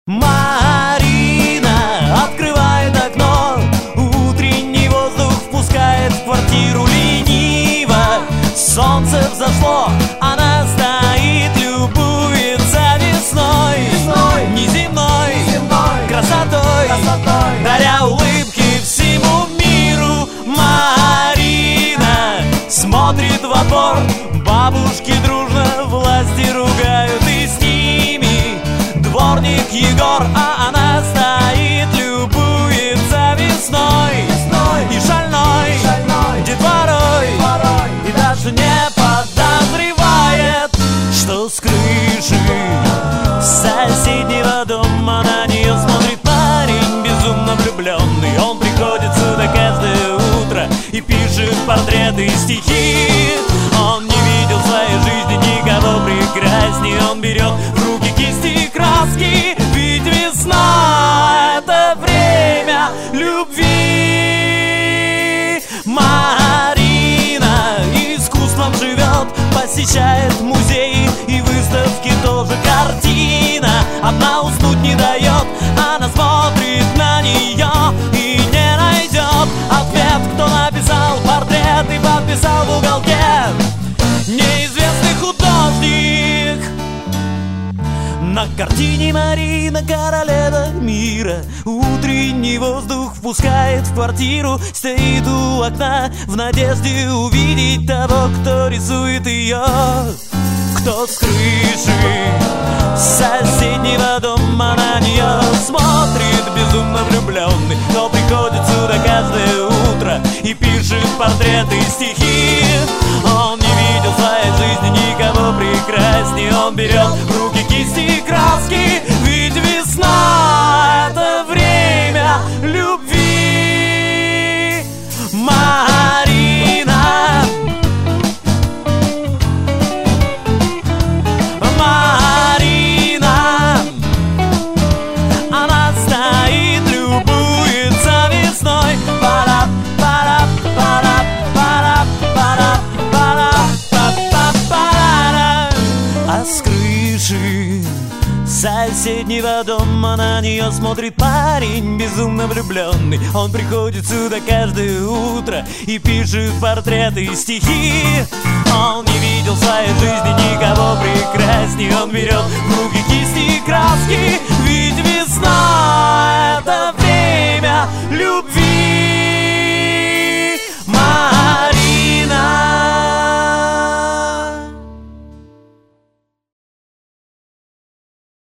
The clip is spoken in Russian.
Марина открывает окно, утренний воздух впускает в квартиру лениво. Солнце взошло, она стоит, любуется весной, неземной красотой, даря улыбки всему миру. Марина смотрит в опор, бабушки дружно власти ругают, и с ними дворник Егор, а она стоит, любуется весной и шальной детворой, и даже не подозревает, что с крыши соседнего дома на нее смотрит парень безумно влюбленный. Он приходит сюда каждое утро и пишет портреты и стихи. Он не видел в своей жизни никого прекраснее. Он берет в руки кисти и краски, ведь весна — это время любви. Марина искусством живет, посещает музеи и выставки, тоже картина одна уснуть не дает. Она смотрит на нее и не найдет ответ, кто написал портрет и подписал в уголке неизвестный художник. На картине Марина королева мира, утренний воздух впускает в квартиру, стоит у окна в надежде увидеть того, кто рисует ее. Кто с крыши соседнего дома на нее смотрит безумно влюбленный, кто приходит сюда каждое утро и пишет портреты и стихи. Он не видел в своей жизни никого прекраснее. Он берет в руки кисти и краски, ведь весна — это время любви. Марина, она стоит, любуется весной. А с крыши соседнего дома на нее смотрит парень безумно влюбленный. Он приходит сюда каждое утро и пишет портреты и стихи. Он не видел в своей жизни никого прекраснее. Он берет в руки кисти и